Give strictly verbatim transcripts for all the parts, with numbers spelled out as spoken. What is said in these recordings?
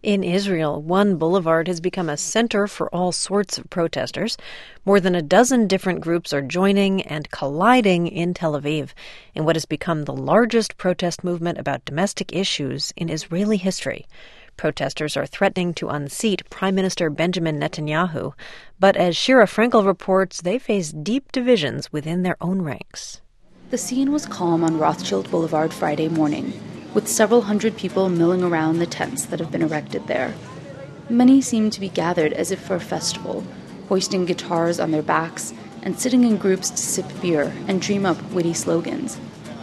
In Israel, one boulevard has become a center for all sorts of protesters. More than a dozen different groups are joining and colliding in Tel Aviv in what has become the largest protest movement about domestic issues in Israeli history. Protesters are threatening to unseat Prime Minister Benjamin Netanyahu, but as Shira Frankel reports, they face deep divisions within their own ranks. The scene was calm on Rothschild Boulevard Friday morning, with several hundred people milling around the tents that have been erected there. Many seemed to be gathered as if for a festival, hoisting guitars on their backs and sitting in groups to sip beer and dream up witty slogans.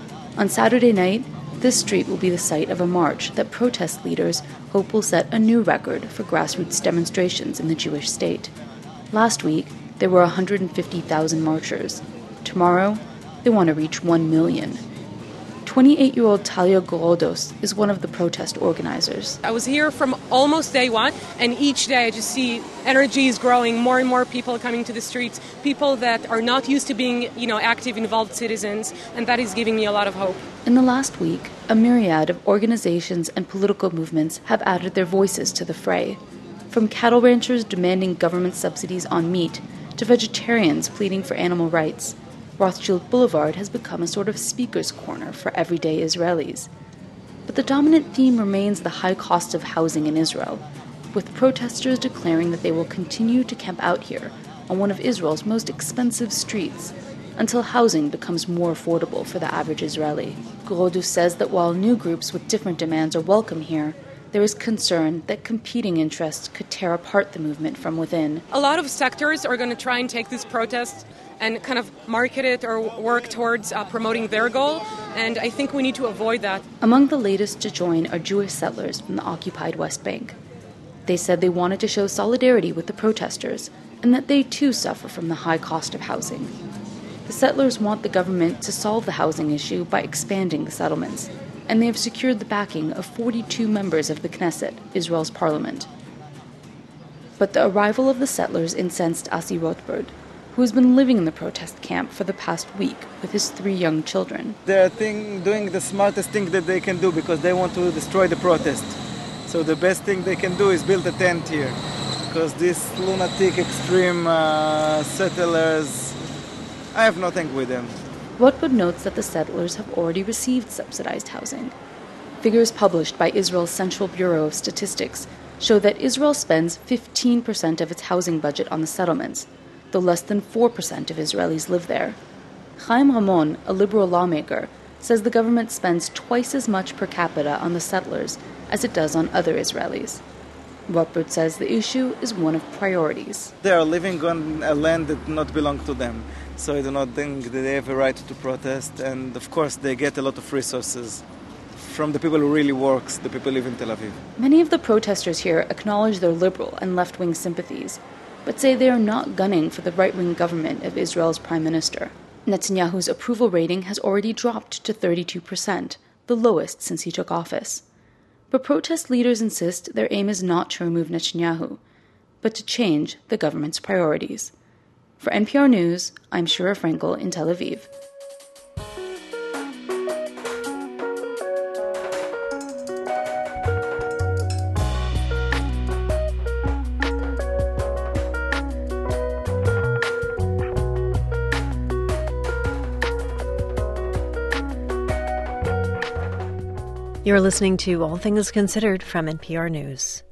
On Saturday night, this street will be the site of a march that protest leaders hope will set a new record for grassroots demonstrations in the Jewish state. Last week, there were one hundred fifty thousand marchers. Tomorrow, they want to reach one million. twenty-eight-year-old Talia Gorodos is one of the protest organizers. I was here from almost day one, and each day I just see energy is growing, more and more people coming to the streets, people that are not used to being, you know, active, involved citizens, and that is giving me a lot of hope. In the last week, a myriad of organizations and political movements have added their voices to the fray. From cattle ranchers demanding government subsidies on meat to vegetarians pleading for animal rights, Rothschild Boulevard has become a sort of speaker's corner for everyday Israelis. But the dominant theme remains the high cost of housing in Israel, with protesters declaring that they will continue to camp out here on one of Israel's most expensive streets until housing becomes more affordable for the average Israeli. Gorodos says that while new groups with different demands are welcome here, there is concern that competing interests could tear apart the movement from within. A lot of sectors are going to try and take this protest and kind of market it or work towards uh, promoting their goal, and I think we need to avoid that. Among the latest to join are Jewish settlers from the occupied West Bank. They said they wanted to show solidarity with the protesters and that they too suffer from the high cost of housing. The settlers want the government to solve the housing issue by expanding the settlements, and they have secured the backing of forty-two members of the Knesset, Israel's parliament. But the arrival of the settlers incensed Asi Rothberg, who has been living in the protest camp for the past week with his three young children. They're thing, doing the smartest thing that they can do because they want to destroy the protest. So the best thing they can do is build a tent here, because these lunatic extreme uh, settlers, I have nothing with them. Rothberg notes that the settlers have already received subsidized housing. Figures published by Israel's Central Bureau of Statistics show that Israel spends fifteen percent of its housing budget on the settlements, though less than four percent of Israelis live there. Chaim Ramon, a liberal lawmaker, says the government spends twice as much per capita on the settlers as it does on other Israelis. Rothberg says the issue is one of priorities. They are living on a land that does not belong to them, so I do not think that they have a right to protest, and of course they get a lot of resources from the people who really work, the people who live in Tel Aviv. Many of the protesters here acknowledge their liberal and left-wing sympathies, but say they are not gunning for the right-wing government of Israel's prime minister. Netanyahu's approval rating has already dropped to thirty-two percent, the lowest since he took office. But protest leaders insist their aim is not to remove Netanyahu, but to change the government's priorities. For N P R News, I'm Shira Frankel in Tel Aviv. You're listening to All Things Considered from N P R News.